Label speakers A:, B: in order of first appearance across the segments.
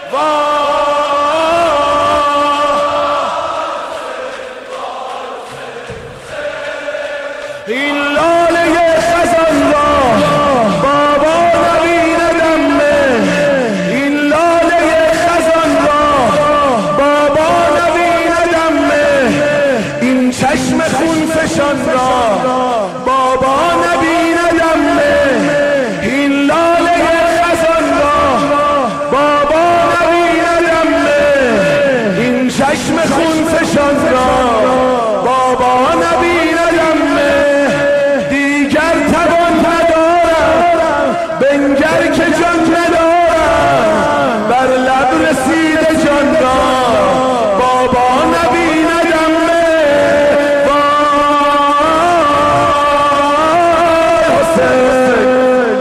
A: این لاله خزان را بابا نبیندمه، این لاله خزان را بابا نبیندمه، این چشم خونفشان را بابا نبیندمه، این لاله خزان را بابا نبیندمه، این چشم خونفشان را بابا نبیندمه. بنگر که جان ندارم بر لب رسید جان را بابا نبیندمه. وای حسین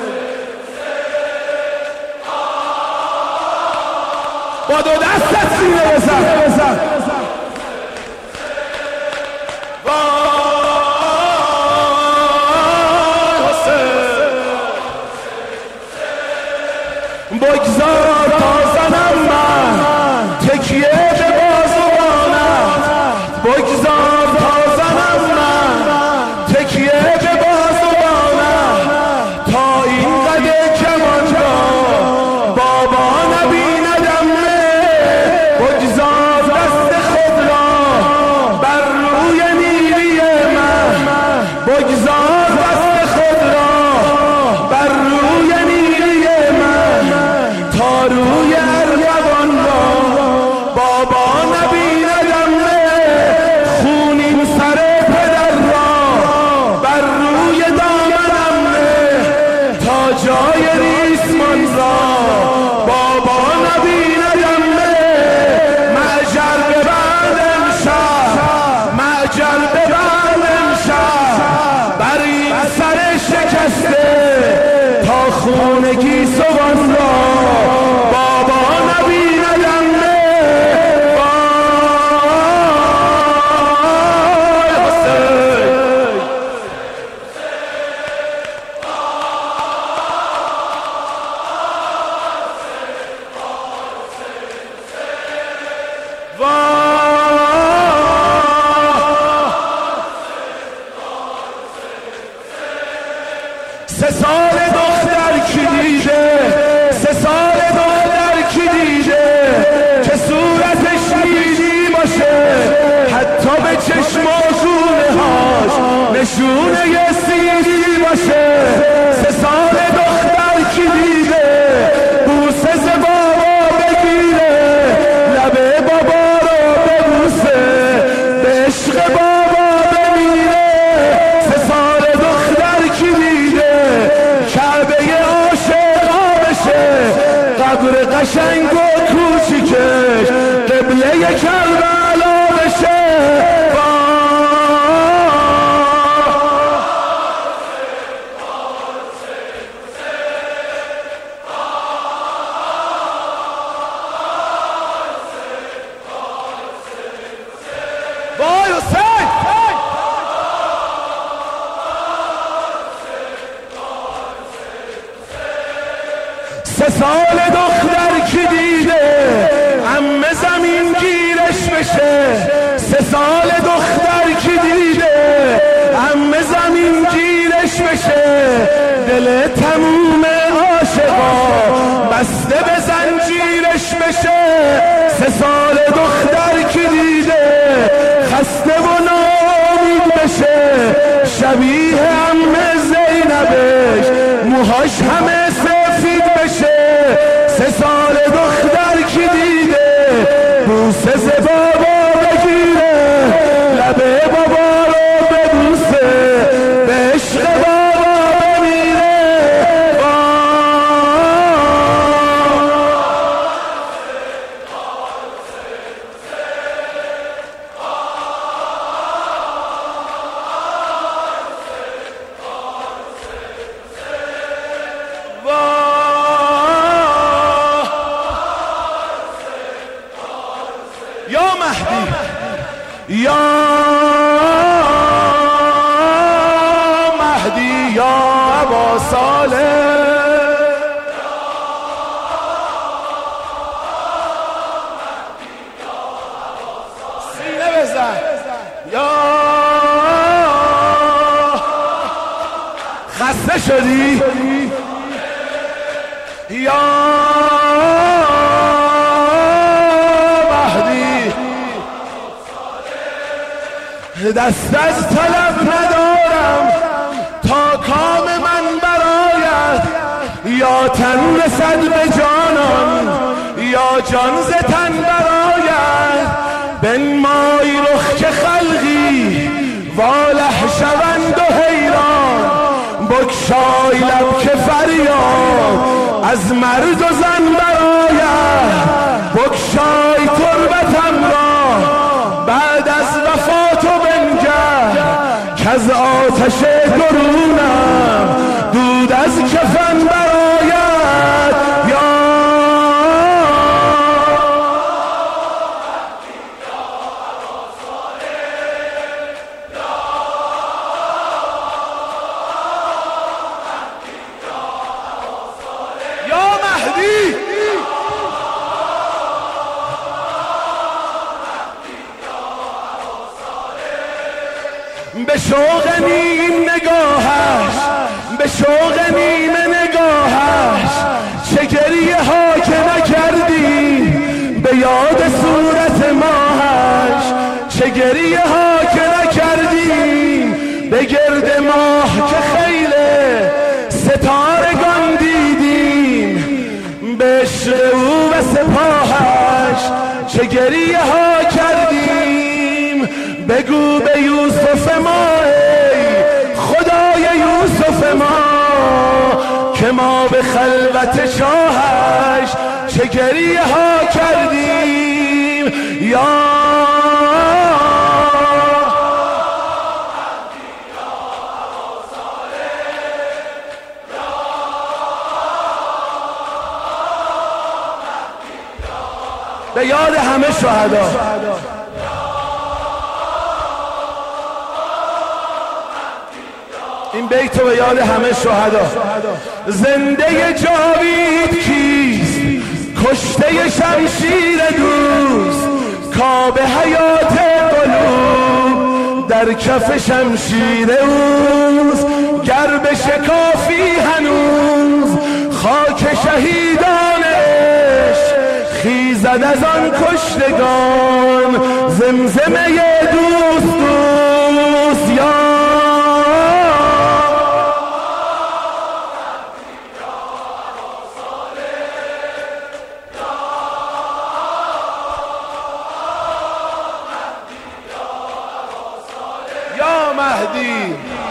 A: با دو دستت سینه بزن. بگذار تا زنم من تکیه به بازوانت، بگذار تا زنم من تکیه به بازوانت، تا این قد کمان را بابا نبیندمه. بگذار دست خود را بر روی نیلی من، بگذار دست خود را بر روی نیلی تا روی ارغوان را بابا نبیندمه. خونین سر پدر را بر روی دامنم نه، تا جای ریسمان را بابا نبیندمه. معجر ببند امشب، معجر ببند امشب بر این سر شکسته، تا خون گیسوان را بابا نبیندمه. وای حسین سه سال دختر کی دیده، سه سال دختر کی دیده که صورتش نیلی باشه، حتی به چشم و شونه هاش نشونه سیری باشه. سه سال دختر کی دیده بوسه ز بابا بگیره، لبه بابا رو ببوسه، به عشق بابا بمیره. سه سال دختر کی دیده کعبه عاشقا بشه، قبر قشنگ و کوچیکش قبله کربلا بشه. وای حسین سه سال دختر کی دیده عمه زمین گیرش بشه، سه سال دختر کی دیده عمه زمین گیرش بشه، دل تموم عاشقا بسته به زنجیرش بشه. سه سال دختر کی دیده خسته و ناامید بشه، شبیه عمه زینبش موهاش همه سفید بشه. سه سال دختر کی دیده بوسه ز بابا بگیره، لبه بابا رو ببوسه، به عشق بابا بمیره. خسته شدی یا مهدی دست از طلب ندارم تا کام من برآید یا تن رسد به جانان یا جان ز تن برآید بنمای رخ که خلقی واله شوند و حیران بگشای لب که فریاد از مرد و زن برآید بگشای تربتم را بعد از وفات و بنگر کز آتش درونم دود از کفن برآید یا مهدی به شوق نیم نگاهش به شوق نیم نگاهش چه گریه ها که نکردی به یاد صورت ماهش چه گریه ها که نکردی به گرد ماه که خیل ستارگان دیدیم به عشق او و سپاهش چه گریه ها کردیم بگو به یوسف ما ای خدای یوسف ما که ما به خلوت شاهش چه گریه ها کردیم یا به یاد همه شهدا این بیتو به یاد همه شهدا زنده جاوید کیست کشته شمشیر دوست کاب حیات قلوب در کف شمشیر اوست گر به شکافی هنوز خاک شهیدانش خیزد از آن کشتگان زمزمه دوست دوست یا مهدی